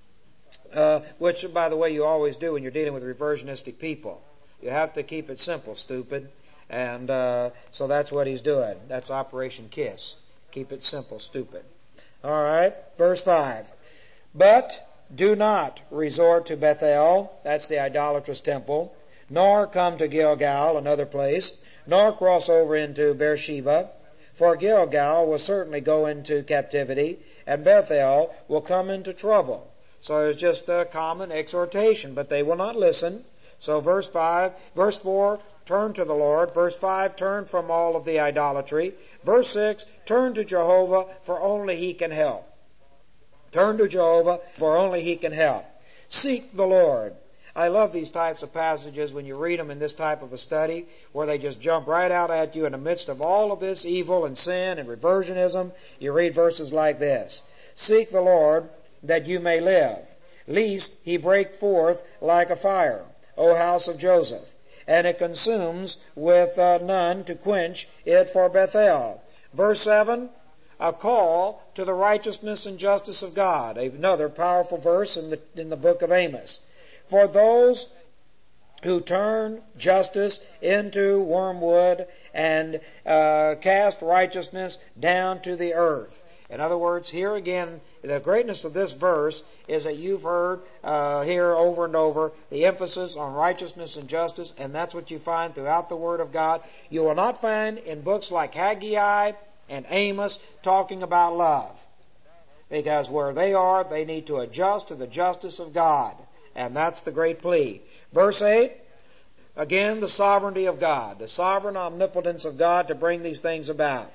which, by the way, you always do when you're dealing with reversionistic people. You have to keep it simple, stupid. And so that's what he's doing. That's Operation KISS. Keep it simple, stupid. All right, verse 5. But do not resort to Bethel, that's the idolatrous temple, nor come to Gilgal, another place, nor cross over into Beersheba, for Gilgal will certainly go into captivity, and Bethel will come into trouble. So it's just a common exhortation, but they will not listen. So verse 4, turn to the Lord. Verse 5, turn from all of the idolatry. Verse 6, turn to Jehovah, for only He can help. Turn to Jehovah, for only He can help. Seek the Lord. I love these types of passages when you read them in this type of a study, where they just jump right out at you in the midst of all of this evil and sin and reversionism. You read verses like this. Seek the Lord, that you may live, lest He break forth like a fire, O house of Joseph, and it consumes with none to quench it for Bethel. Verse 7, a call to the righteousness and justice of God. Another powerful verse in the book of Amos. For those who turn justice into wormwood and cast righteousness down to the earth. In other words, here again, the greatness of this verse is that you've heard here over and over the emphasis on righteousness and justice, and that's what you find throughout the Word of God. You will not find in books like Haggai and Amos talking about love. Because where they are, they need to adjust to the justice of God. And that's the great plea. Verse 8, again, the sovereignty of God, the sovereign omnipotence of God to bring these things about.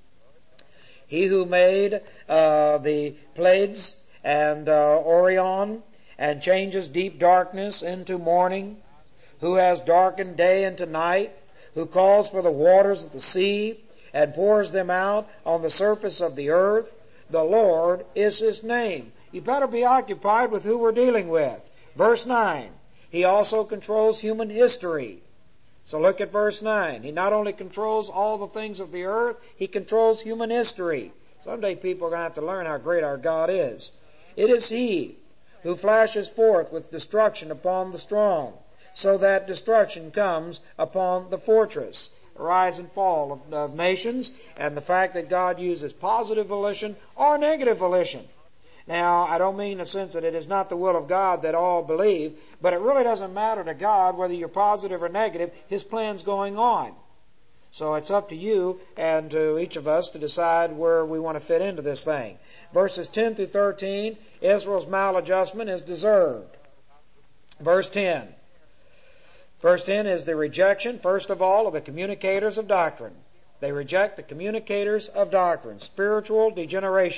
He who made the Pleiades and Orion and changes deep darkness into morning, who has darkened day into night, who calls for the waters of the sea and pours them out on the surface of the earth, the Lord is His name. You better be occupied with who we're dealing with. Verse 9, He also controls human history. So look at verse 9. He not only controls all the things of the earth, He controls human history. Someday people are going to have to learn how great our God is. It is He who flashes forth with destruction upon the strong, so that destruction comes upon the fortress. The rise and fall of nations, and the fact that God uses positive volition or negative volition. Now, I don't mean in the sense that it is not the will of God that all believe, but it really doesn't matter to God whether you're positive or negative. His plan's going on. So it's up to you and to each of us to decide where we want to fit into this thing. Verses 10 through 13, Israel's maladjustment is deserved. Verse 10. Verse 10 is the rejection, first of all, of the communicators of doctrine. They reject the communicators of doctrine, spiritual degeneration.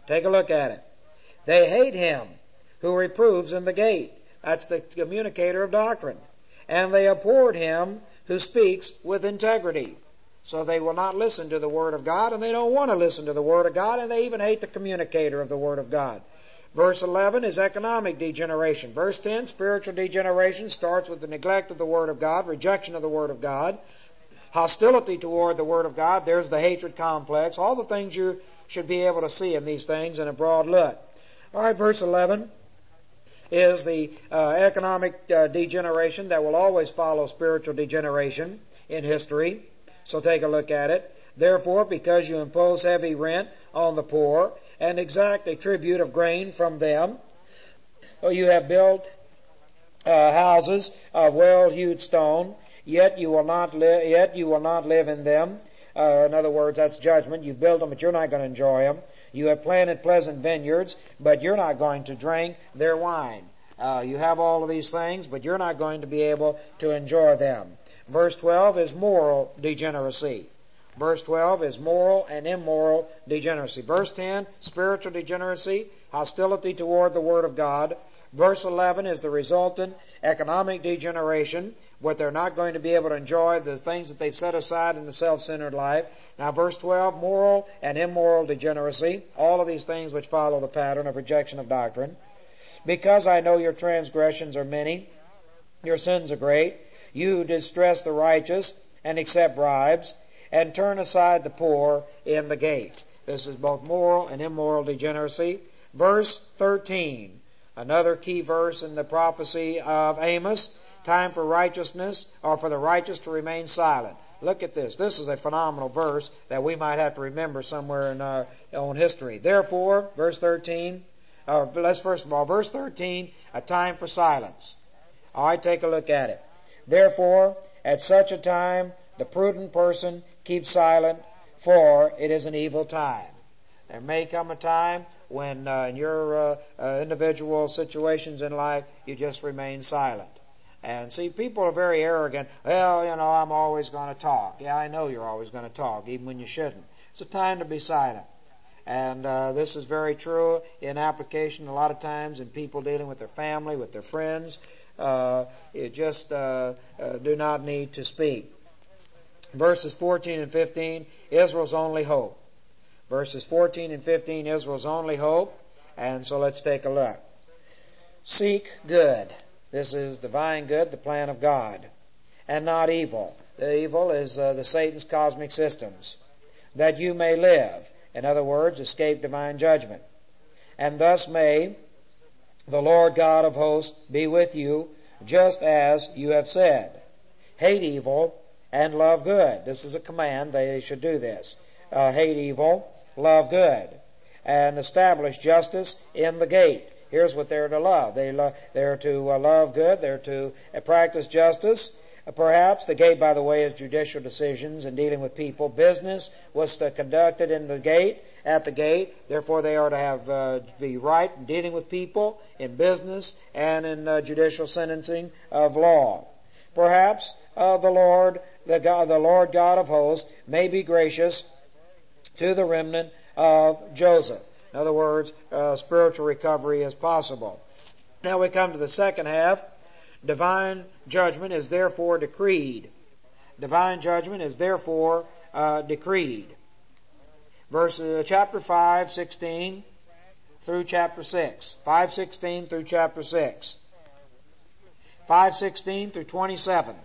Take a look at it. They hate him who reproves in the gate. That's the communicator of doctrine. And they abhorred him who speaks with integrity. So they will not listen to the Word of God, and they don't want to listen to the Word of God, and they even hate the communicator of the Word of God. Verse 11 is economic degeneration. Verse 10, spiritual degeneration, starts with the neglect of the Word of God, rejection of the Word of God, hostility toward the Word of God. There's the hatred complex. All the things you should be able to see in these things in a broad look. All right, verse 11 is the economic degeneration that will always follow spiritual degeneration in history. So take a look at it. Therefore, because you impose heavy rent on the poor and exact a tribute of grain from them, you have built houses of well-hewed stone, yet you will not live in them. In other words, that's judgment. You've built them, but you're not going to enjoy them. You have planted pleasant vineyards, but you're not going to drink their wine. You have all of these things, but you're not going to be able to enjoy them. Verse 12 is moral degeneracy. Verse 12 is moral and immoral degeneracy. Verse 10, spiritual degeneracy, hostility toward the Word of God. Verse 11 is the resultant economic degeneration, where they're not going to be able to enjoy the things that they've set aside in the self-centered life. Now verse 12, moral and immoral degeneracy, all of these things which follow the pattern of rejection of doctrine. Because I know your transgressions are many, your sins are great, you distress the righteous and accept bribes, and turn aside the poor in the gate. This is both moral and immoral degeneracy. Verse 13, another key verse in the prophecy of Amos, time for righteousness, or for the righteous to remain silent. Look at this. This is a phenomenal verse that we might have to remember somewhere in our own history. Therefore, verse 13, let's first of all, verse 13, a time for silence. All right, take a look at it. Therefore, at such a time, the prudent person keeps silent, for it is an evil time. There may come a time when in your individual situations in life, you just remain silent. And see, people are very arrogant. Well, I'm always going to talk. Yeah, I know you're always going to talk, even when you shouldn't. It's a time to be silent. And this is very true in application a lot of times in people dealing with their family, with their friends. You just do not need to speak. Verses 14 and 15, Israel's only hope. Verses 14 and 15, Israel's only hope. And so let's take a look. Seek good. This is divine good, the plan of God, and not evil. The evil is the Satan's cosmic systems. That you may live. In other words, escape divine judgment. And thus may the Lord God of hosts be with you, just as you have said. Hate evil and love good. This is a command. They should do this. Hate evil, love good, and establish justice in the gate. Here's what they're to love. They're to love good. They're to practice justice. Perhaps the gate, by the way, is judicial decisions in dealing with people. Business was conducted in the gate, at the gate. Therefore, they are to have be right in dealing with people in business and in judicial sentencing of law. Perhaps the Lord God of hosts may be gracious to the remnant of Joseph. In other words, spiritual recovery is possible. Now we come to the second half. Divine judgment is therefore decreed. Divine judgment is therefore decreed. Chapter 5, 16 through chapter 6. 5:16 through chapter 6. 5:16 through 27.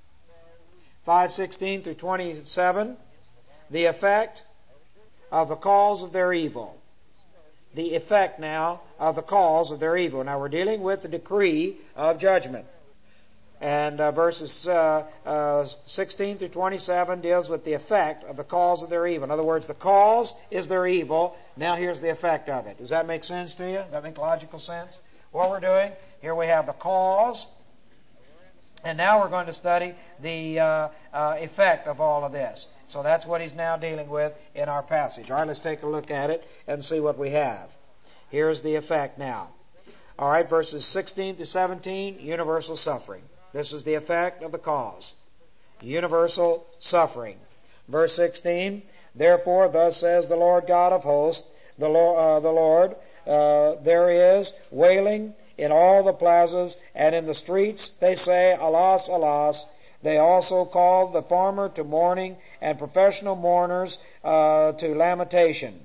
5:16 through 27. The effect of the cause of their evil. The effect now of the cause of their evil. Now we're dealing with the decree of judgment. And verses 16 through 27 deals with the effect of the cause of their evil. In other words, the cause is their evil. Now here's the effect of it. Does that make sense to you? Does that make logical sense? What we're doing, here we have the cause. And now we're going to study the effect of all of this. So that's what he's now dealing with in our passage. All right, let's take a look at it and see what we have. Here's the effect now. All right, verses 16 to 17, universal suffering. This is the effect of the cause. Universal suffering. Verse 16, therefore thus says the Lord God of hosts, the Lord. There is wailing in all the plazas, and in the streets they say, Alas, alas. They also call the farmer to mourning, and professional mourners to lamentation.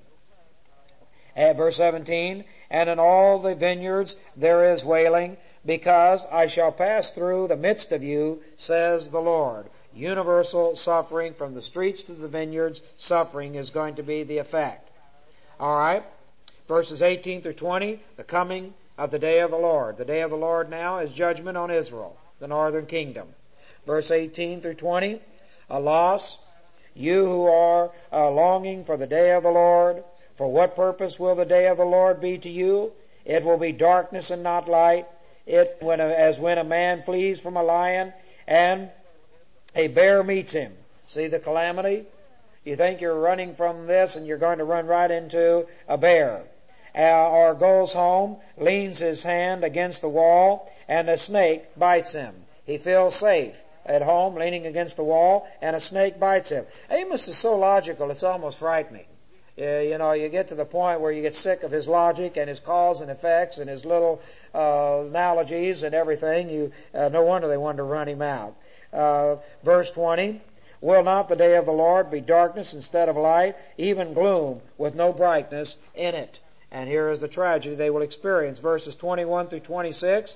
At verse 17, and in all the vineyards there is wailing, because I shall pass through the midst of you, says the Lord. Universal suffering from the streets to the vineyards. Suffering is going to be the effect. All right. Verses 18 through 20, the coming of the day of the Lord. The day of the Lord now is judgment on Israel, the northern kingdom. Verse 18 through 20, Alas, you who are longing for the day of the Lord, for what purpose will the day of the Lord be to you? It will be darkness and not light. As when a man flees from a lion and a bear meets him. See the calamity? You think you're running from this and you're going to run right into a bear. Or goes home, leans his hand against the wall, and a snake bites him. He feels safe at home, leaning against the wall, and a snake bites him. Amos is so logical, it's almost frightening. You get to the point where you get sick of his logic and his cause and effects and his little analogies and everything. No wonder they wanted to run him out. Verse 20, Will not the day of the Lord be darkness instead of light, even gloom with no brightness in it? And here is the tragedy they will experience. Verses 21 through 26,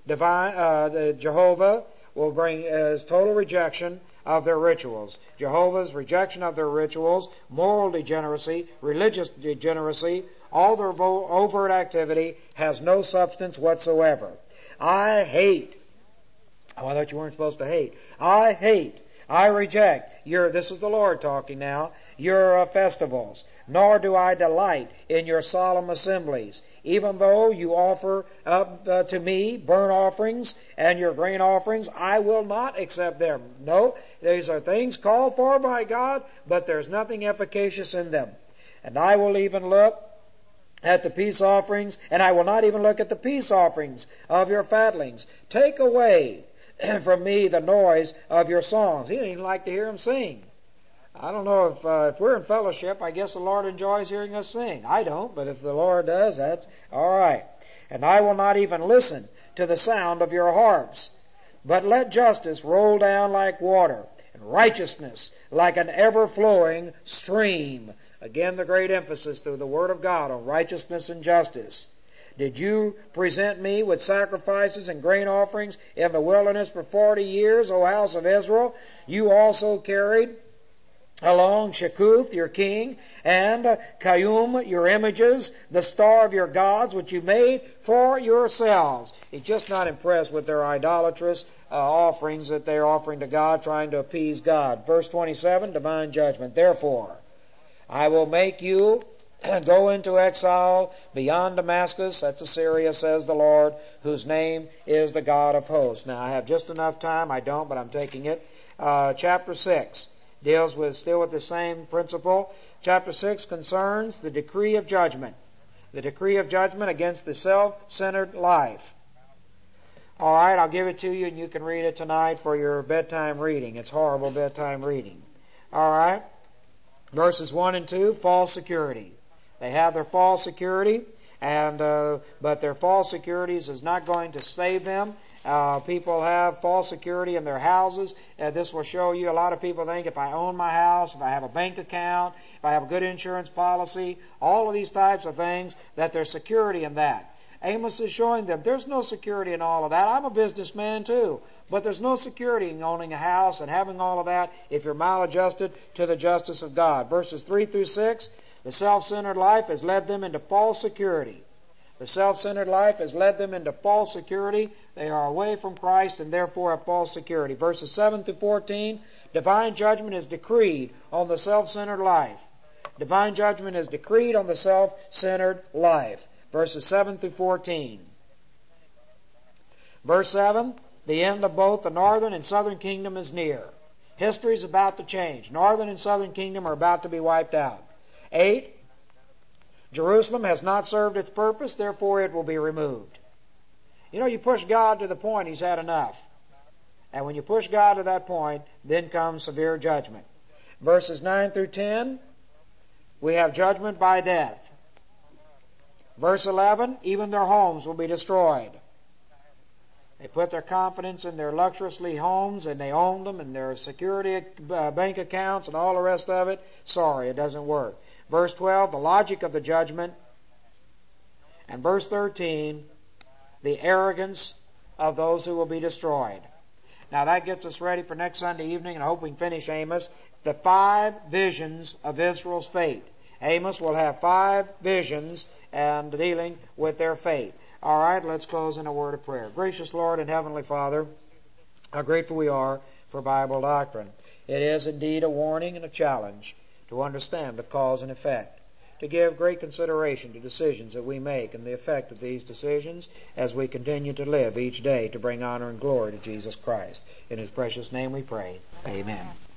Jehovah will bring his total rejection of their rituals. Jehovah's rejection of their rituals, moral degeneracy, religious degeneracy, all their overt activity has no substance whatsoever. I hate. Oh, I thought you weren't supposed to hate. I hate. I reject. This is the Lord talking now. Your festivals. Nor do I delight in your solemn assemblies. Even though you offer up to me burnt offerings and your grain offerings, I will not accept them. No, these are things called for by God, but there's nothing efficacious in them. And I will even look at the peace offerings, and I will not even look at the peace offerings of your fatlings. Take away from me the noise of your songs. He didn't even like to hear them sing. I don't know if we're in fellowship, I guess the Lord enjoys hearing us sing. I don't, but if the Lord does, that's all right. And I will not even listen to the sound of your harps. But let justice roll down like water, and righteousness like an ever-flowing stream. Again, the great emphasis through the Word of God on righteousness and justice. Did you present me with sacrifices and grain offerings in the wilderness for 40 years, O house of Israel? You also carried along Shekuth, your king, and Kayum, your images, the star of your gods, which you made for yourselves. He's just not impressed with their idolatrous offerings that they're offering to God, trying to appease God. Verse 27, divine judgment. Therefore, I will make you go into exile beyond Damascus. That's Assyria, says the Lord, whose name is the God of hosts. Now, I have just enough time. I don't, but I'm taking it. Chapter 6 deals still with the same principle. Chapter 6 concerns the decree of judgment. The decree of judgment against the self-centered life. All right, I'll give it to you and you can read it tonight for your bedtime reading. It's horrible bedtime reading. All right. Verses 1 and 2, false security. They have their false security, but their false securities is not going to save them. People have false security in their houses. This will show you a lot of people think if I own my house, if I have a bank account, if I have a good insurance policy, all of these types of things, that there's security in that. Amos is showing them there's no security in all of that. I'm a businessman too. But there's no security in owning a house and having all of that if you're maladjusted to the justice of God. Verses 3 through 6, the self-centered life has led them into false security. The self-centered life has led them into false security. They are away from Christ and therefore have false security. Verses 7 through 14, divine judgment is decreed on the self-centered life. Divine judgment is decreed on the self-centered life. Verses 7 through 14. Verse 7, the end of both the northern and southern kingdom is near. History is about to change. Northern and southern kingdom are about to be wiped out. 8, Jerusalem has not served its purpose, therefore it will be removed. You push God to the point, He's had enough. And when you push God to that point, then comes severe judgment. Verses 9 through 10, we have judgment by death. Verse 11, even their homes will be destroyed. They put their confidence in their luxuriously homes and they own them and their security bank accounts and all the rest of it. Sorry, it doesn't work. Verse 12, the logic of the judgment. And verse 13, the arrogance of those who will be destroyed. Now that gets us ready for next Sunday evening, and I hope we can finish Amos. The 5 visions of Israel's fate. Amos will have 5 visions and dealing with their fate. All right, let's close in a word of prayer. Gracious Lord and Heavenly Father, how grateful we are for Bible doctrine. It is indeed a warning and a challenge to understand the cause and effect, to give great consideration to decisions that we make and the effect of these decisions as we continue to live each day to bring honor and glory to Jesus Christ. In His precious name we pray. Amen.